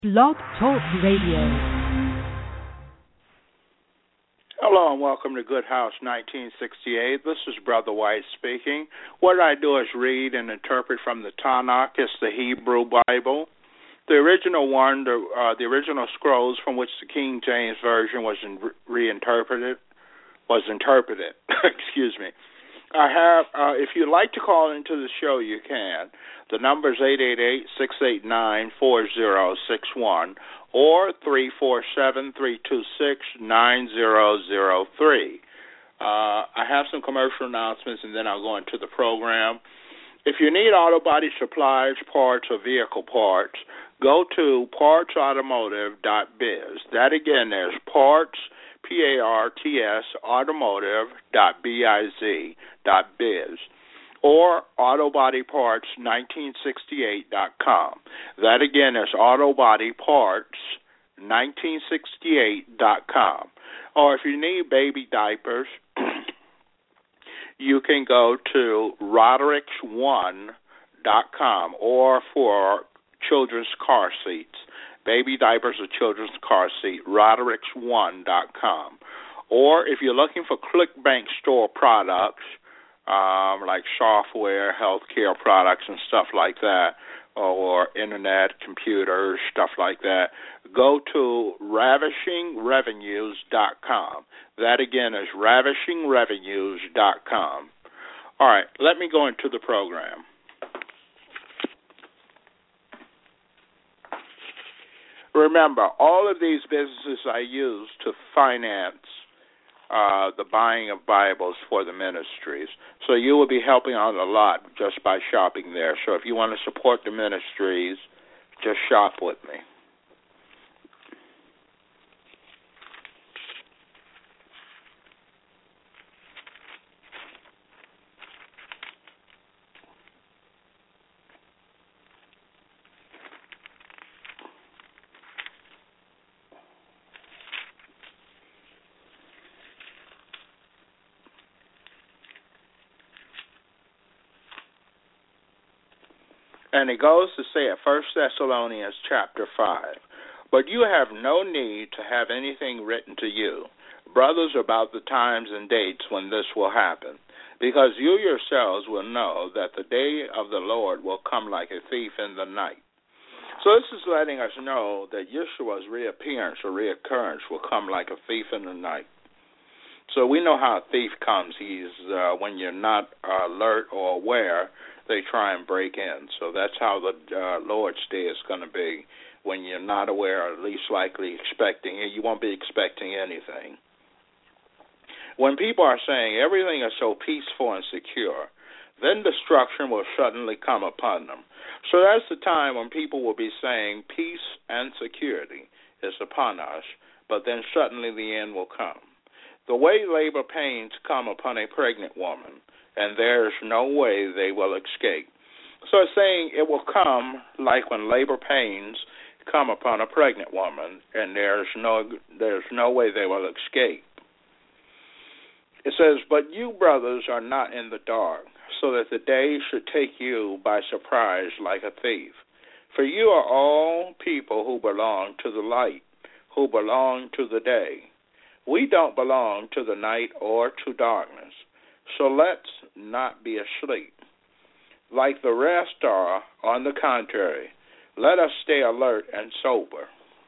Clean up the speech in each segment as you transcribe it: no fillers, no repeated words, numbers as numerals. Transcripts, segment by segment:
Blog Talk Radio. Hello and welcome to Good House 1968. This is Brother White speaking. What I do is read and interpret from the Tanakh. It's the Hebrew Bible. The original one, the original scrolls from which the King James Version was interpreted. Excuse me. I have, if you'd like to call into the show, you can. The number is 888-689-4061 or 347-326-9003. I have some commercial announcements, and then I'll go into the program. If you need auto body supplies, parts, or vehicle parts, go to partsautomotive.biz. That again is parts, P-A-R-T-S, automotive.biz, or autobodyparts1968.com. That again is autobodyparts1968.com. Or if you need baby diapers, you can go to rodericks1.com, or for children's car seats. Baby diapers or children's car seat, rodericks1.com. Or if you're looking for ClickBank store products, like software, healthcare products, and stuff like that, or internet, computers, stuff like that, go to ravishingrevenues.com. That again is ravishingrevenues.com. All right, let me go into the program. Remember, all of these businesses I use to finance the buying of Bibles for the ministries. So you will be helping out a lot just by shopping there. So if you want to support the ministries, just shop with me. And it goes to say at 1 Thessalonians chapter 5, but you have no need to have anything written to you, brothers, about the times and dates when this will happen, because you yourselves will know that the day of the Lord will come like a thief in the night. So this is letting us know that Yeshua's reappearance or reoccurrence will come like a thief in the night. So we know how a thief comes. He's when you're not alert or aware, they try and break in. So that's how the Lord's day is going to be. When you're not aware, or at least likely expecting it, you won't be expecting anything. When people are saying everything is so peaceful and secure, then destruction will suddenly come upon them. So that's the time when people will be saying peace and security is upon us, but then suddenly the end will come. The way labor pains come upon a pregnant woman, and there's no way they will escape. So it's saying it will come like when labor pains come upon a pregnant woman, and there's no way they will escape. It says, but you, brothers, are not in the dark, so that the day should take you by surprise like a thief. For you are all people who belong to the light, who belong to the day. We don't belong to the night or to darkness. So let's not be asleep. Like the rest are, on the contrary, let us stay alert and sober.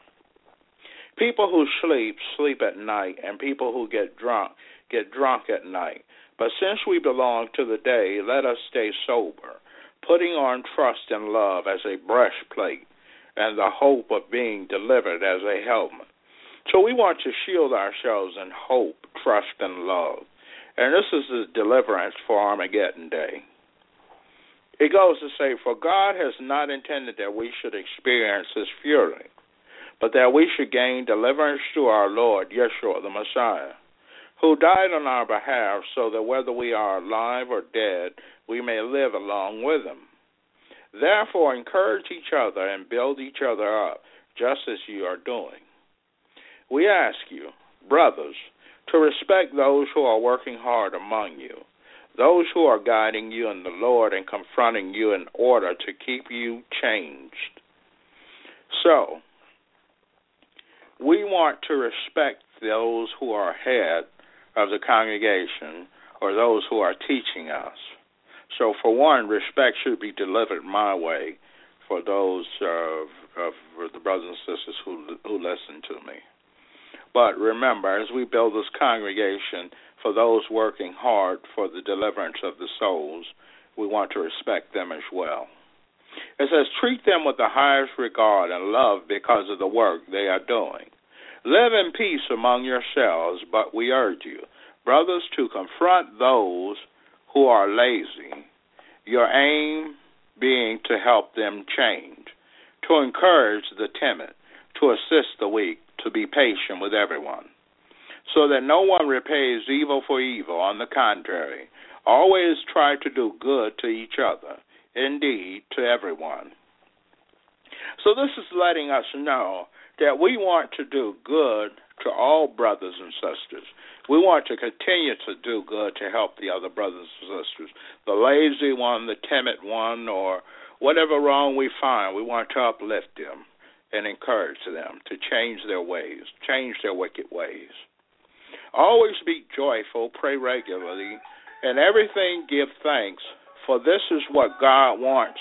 People who sleep at night, and people who get drunk at night. But since we belong to the day, let us stay sober, putting on trust and love as a breastplate, and the hope of being delivered as a helmet. So we want to shield ourselves in hope, trust, and love. And this is the deliverance for Armageddon Day. It goes to say, for God has not intended that we should experience his fury, but that we should gain deliverance through our Lord, Yeshua the Messiah, who died on our behalf so that whether we are alive or dead, we may live along with him. Therefore, encourage each other and build each other up, just as you are doing. We ask you, brothers, to respect those who are working hard among you, those who are guiding you in the Lord and confronting you in order to keep you changed. So, we want to respect those who are head of the congregation or those who are teaching us. So, for one, respect should be delivered my way for those of the brothers and sisters who listen to me. But remember, as we build this congregation for those working hard for the deliverance of the souls, we want to respect them as well. It says, treat them with the highest regard and love because of the work they are doing. Live in peace among yourselves, but we urge you, brothers, to confront those who are lazy, your aim being to help them change, to encourage the timid, to assist the weak, to be patient with everyone, so that no one repays evil for evil. On the contrary, always try to do good to each other, indeed, to everyone. So this is letting us know that we want to do good to all brothers and sisters. We want to continue to do good to help the other brothers and sisters, the lazy one, the timid one, or whatever wrong we find. We want to uplift them and encourage them to change their ways, change their wicked ways. Always be joyful, pray regularly, and everything give thanks, for this is what God wants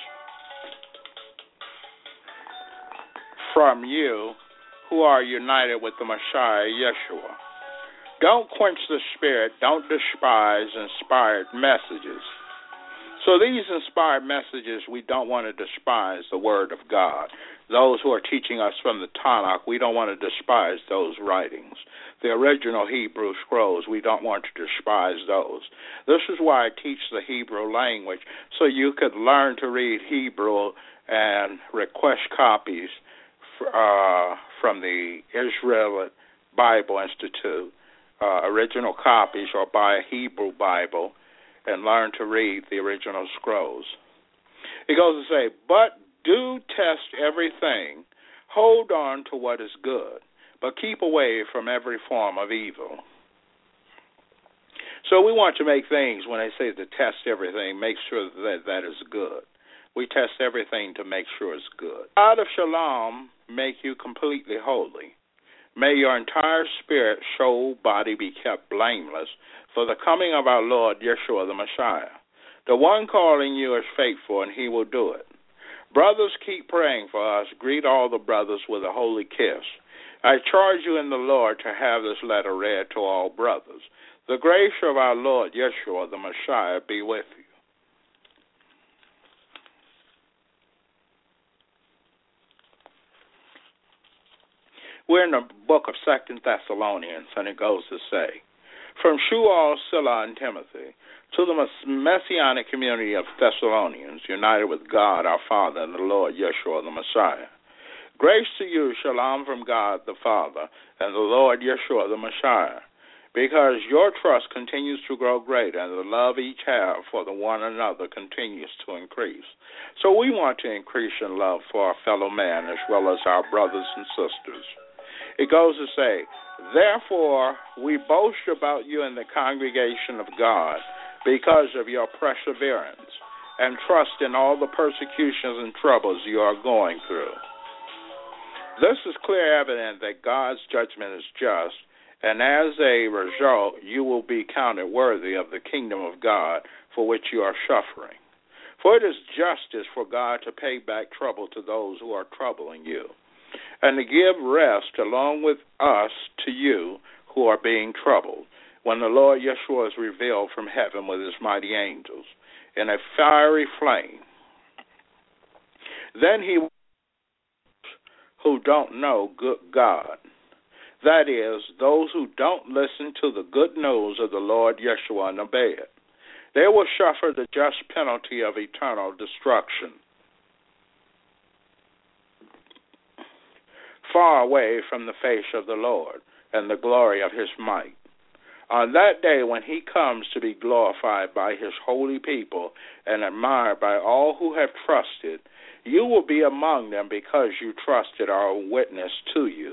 from you who are united with the Messiah, Yeshua. Don't quench the spirit. Don't despise inspired messages. So these inspired messages, we don't want to despise the Word of God. Those who are teaching us from the Tanakh, we don't want to despise those writings. The original Hebrew scrolls, we don't want to despise those. This is why I teach the Hebrew language, so you could learn to read Hebrew and request copies from the Israel Bible Institute, original copies, or buy a Hebrew Bible and learn to read the original scrolls. It goes to say, but do test everything, hold on to what is good, but keep away from every form of evil. So we want to make things, when they say to test everything, make sure that that is good. We test everything to make sure it's good. God of Shalom make you completely holy. May your entire spirit, soul, body be kept blameless for the coming of our Lord Yeshua the Messiah. The one calling you is faithful, and he will do it. Brothers, keep praying for us. Greet all the brothers with a holy kiss. I charge you in the Lord to have this letter read to all brothers. The grace of our Lord Yeshua the Messiah be with you. We're in the book of 2 Thessalonians, and it goes to say, from Shual, Silla, and Timothy, to the Messianic community of Thessalonians, united with God our Father and the Lord Yeshua the Messiah. Grace to you, shalom from God the Father and the Lord Yeshua the Messiah, because your trust continues to grow great and the love each have for the one another continues to increase. So we want to increase in love for our fellow man as well as our brothers and sisters. It goes to say, therefore we boast about you in the congregation of God because of your perseverance and trust in all the persecutions and troubles you are going through. This is clear evidence that God's judgment is just, and as a result, you will be counted worthy of the kingdom of God for which you are suffering. For it is justice for God to pay back trouble to those who are troubling you, and to give rest along with us to you who are being troubled, when the Lord Yeshua is revealed from heaven with his mighty angels in a fiery flame. Then he who don't know good God, that is, those who don't listen to the good news of the Lord Yeshua and obey it, they will suffer the just penalty of eternal destruction, far away from the face of the Lord and the glory of his might. On that day when he comes to be glorified by his holy people and admired by all who have trusted, you will be among them because you trusted our witness to you.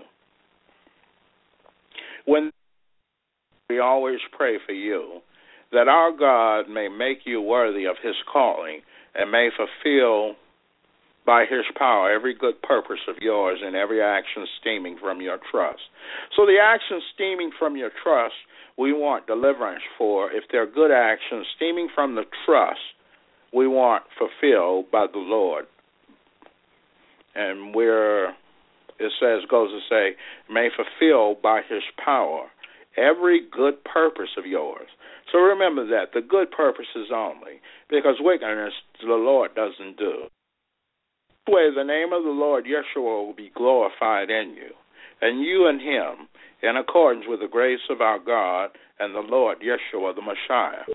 When we always pray for you, that our God may make you worthy of his calling and may fulfill by his power every good purpose of yours and every action stemming from your trust. So the actions stemming from your trust, we want deliverance for. If they're good actions stemming from the trust, we want fulfilled by the Lord. And goes to say, may fulfill by his power every good purpose of yours. So remember that, the good purposes only, because wickedness the Lord doesn't do. This way, the name of the Lord Yeshua will be glorified in you, and you and him, in accordance with the grace of our God and the Lord Yeshua the Messiah.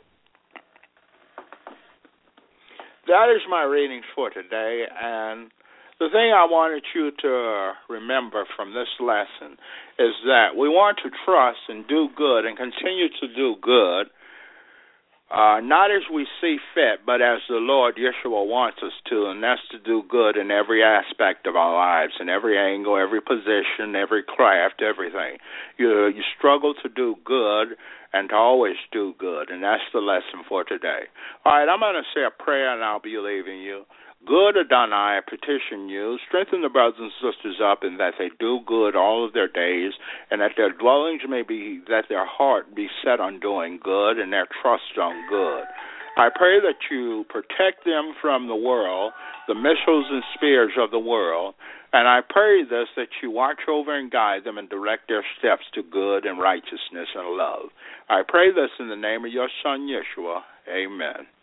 That is my readings for today, and the thing I wanted you to remember from this lesson is that we want to trust and do good and continue to do good, not as we see fit, but as the Lord Yeshua wants us to, and that's to do good in every aspect of our lives, in every angle, every position, every craft, everything. You struggle to do good and to always do good, and that's the lesson for today. All right, I'm going to say a prayer, and I'll be leaving you. Good Adonai, I petition you, strengthen the brothers and sisters up in that they do good all of their days, and that their dwellings may be, that their heart be set on doing good and their trust on good. I pray that you protect them from the world, the missiles and spears of the world, and I pray this, that you watch over and guide them and direct their steps to good and righteousness and love. I pray this in the name of your Son, Yeshua. Amen.